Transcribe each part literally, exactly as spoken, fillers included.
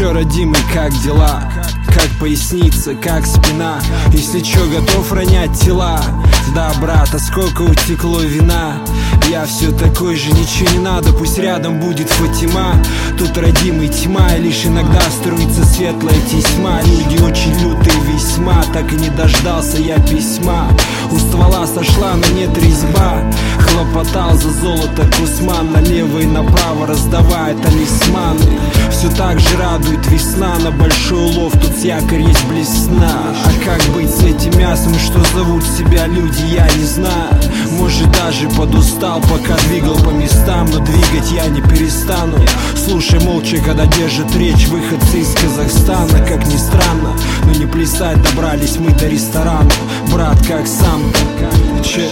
чё, родимый, как дела? Как поясница, как спина? Если чё, готов ронять тела? Да, брат, а сколько утекло вина? Я все такой же, ничего не надо, пусть рядом будет Фатима. Тут, родимый, тьма, и лишь иногда струится светлая тесьма. Люди очень лютые весьма, так и не дождался я письма. У ствола сошла, но нет резьба. Хлопотал за золото Кусман, налево и направо раздавая талисманы. Все так же радует весна, на большой улов тут с якорь есть блесна. А как быть с этим мясом, что зовут себя люди, я не знаю. Может, даже подустал, пока двигал по местам, но двигать я не перестану. Слушай молча, когда держит речь выходцы из Казахстана. Как ни странно, но не плясать добрались мы до ресторана. Брат, как сам-то? Че?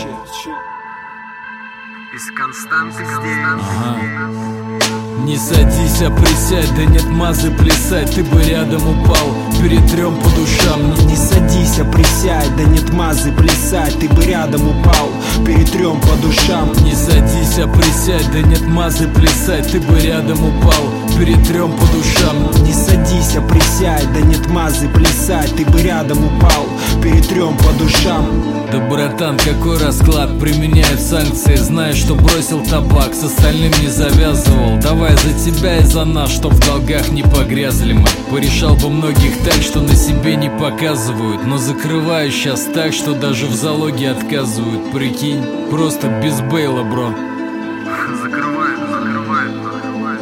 Из Константы здесь. Ага. Не садись, а присядь, да нет мазы плясать, ты бы рядом упал, перетрем по душам. Не, не садись, а присядь, да нет мазы плясать, ты бы рядом упал, перетрем по душам. Не садись, а присядь, да нет мазы плясать, ты бы рядом упал, перетрем по душам. Не садись, а присядь, да нет мазы плясать, ты бы рядом упал, перетрем по душам. Да, братан, какой расклад? Применяют санкции, зная, что бросил табак, с остальным не завязывал. Давай за тебя и за нас, чтоб в долгах не погрязли мы. Порешал бы многих так, что на себе не показывают, но закрываю сейчас так, что даже в залоге отказывают. Прикинь, просто без бейла, бро. Закрывает, закрывает, закрывает.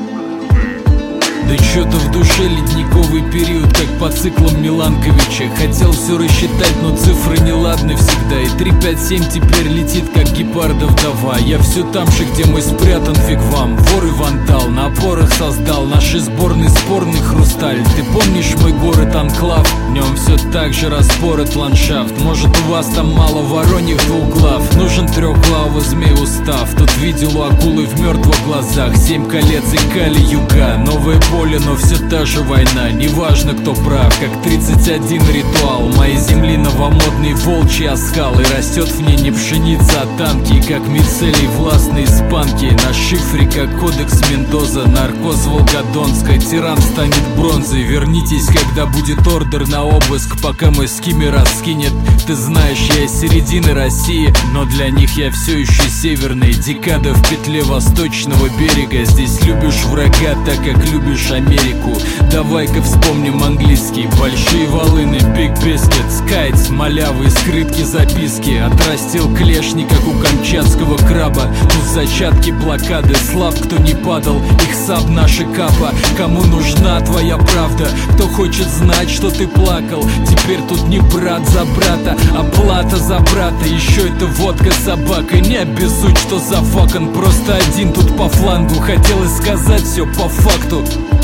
Да чё-то в душе ледниковый период, как по циклам Миланковича. Хотел все рассчитать, но цифры неладны всегда. И три пять семь теперь летит, как гепарда вдова. Я все там же, где мой спрятан, фиг вам. Вор и вандал, на опорах создал наши сборный спорный хрусталь. Ты помнишь мой город Анклав? В нем все так же распорот ландшафт. Может, у вас там мало вороньих двуглав? Нужен трехглавый змей устав. Тут видел у акулы в мертвых глазах семь колец и Кали-Юга. Новое поле, но все та же война. Неважно, кто прав, как тридцать один ритуал. Моей земли новомодный волчий оскал. И растет в ней не пшеница, а танки. Как мицелий властные испанки. На шифре, как кодекс Мендоза. Наркоз Волгодонска. Тиран станет бронзой. Вернитесь, когда будет ордер на обыск. Пока мой скиммер раскинет. Ты знаешь, я из середины России, но для них я все еще северный. Декада в петле восточного берега. Здесь любишь врага, так как любишь Америку. Давай-ка вспомним английский. Большие волыны, Big Biscuit, Скайтс, малявы, скрытки, записки. Отрастил клешни, как у камчатского краба. Тут зачатки блокады. Слав, кто не падал, их саб наша капа. Кому нужна твоя правда? Кто хочет знать, что ты плакал? Теперь тут не брат за брата, а плата за брата. Еще это водка с собакой. Не обессудь, что за факан. Просто один тут по флангу. Хотелось сказать все по факту.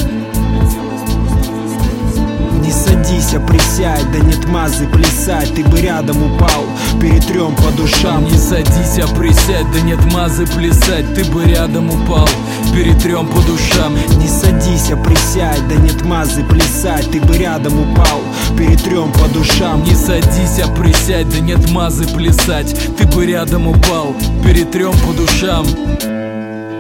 Не садись, а присядь, да нет мазы плясать, ты бы рядом упал, перетрем по душам. Не садись, а присядь, да нет мазы плясать, ты бы рядом упал, перетрем по душам. Не садись, а присядь, да нет мазы плясать, ты бы рядом упал, перетрем по душам. Не садись, а присядь, да нет мазы плясать, ты бы рядом упал, перетрем по душам.